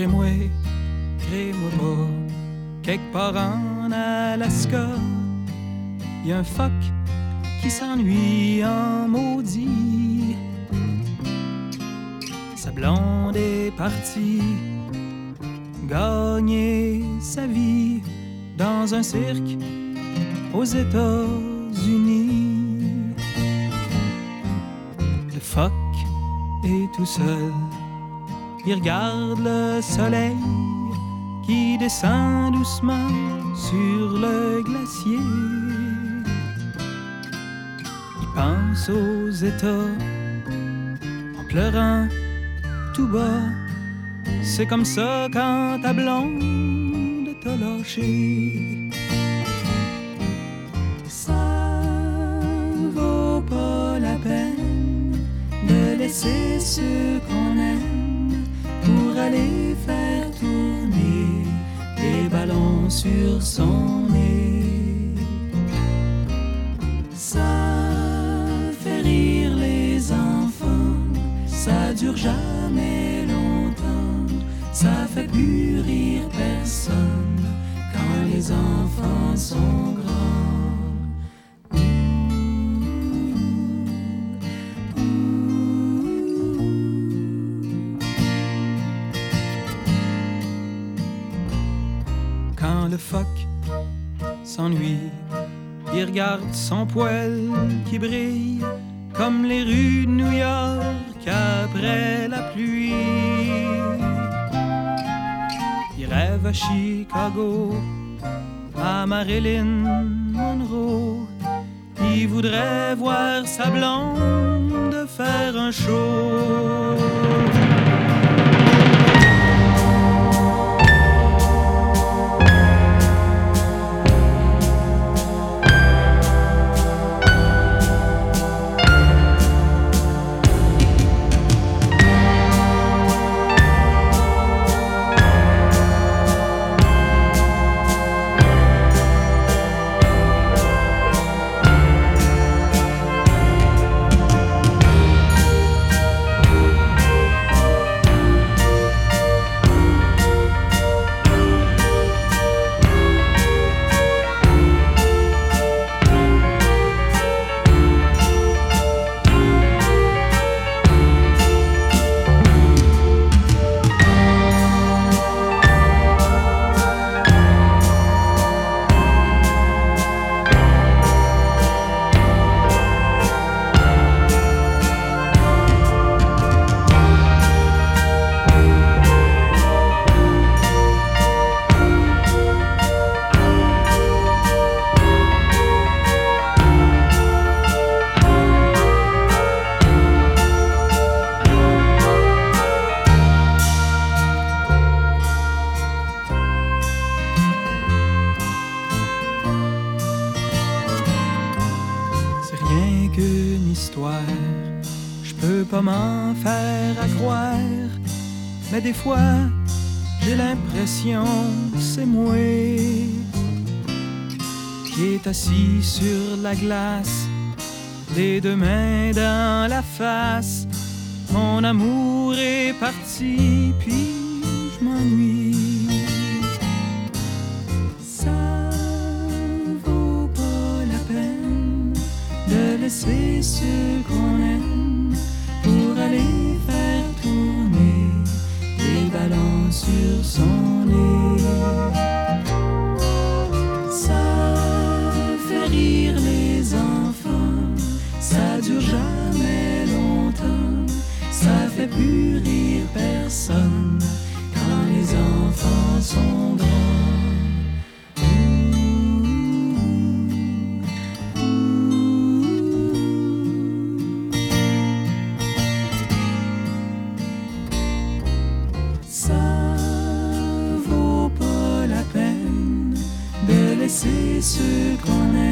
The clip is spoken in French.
crée-moi pas. Quelque part en Alaska, y a un phoque qui s'ennuie en maudit. Sa blonde est partie gagner sa vie dans un cirque aux États-Unis. Le phoque est tout seul, il regarde le soleil qui descend doucement sur le glacier. Il pense aux États en pleurant tout bas. C'est comme ça quand ta blonde t'a lâché. Ça vaut pas la peine de laisser ceux qu'on aime pour aller faire tourner des ballons sur son nez. Ça fait rire les enfants, ça dure jamais longtemps, ça fait plus rire personne quand les enfants sont grands. Quand le phoque s'ennuie, il regarde son poil qui brille comme les rues de New York après la pluie. Il rêve à Chicago, à Marilyn Monroe. Il voudrait voir sa blonde faire un show. Je peux pas m'en faire à croire, mais des fois j'ai l'impression que c'est moi qui est assis sur la glace, les deux mains dans la face. Mon amour est parti, puis je m'ennuie. Ça vaut pas la peine de laisser ceux qu'on aime pour aller faire tourner des ballons sur son nez. Ça fait rire les enfants, ça dure jamais longtemps, ça fait plus rire personne quand les enfants sont grands. C'est ce qu'on aime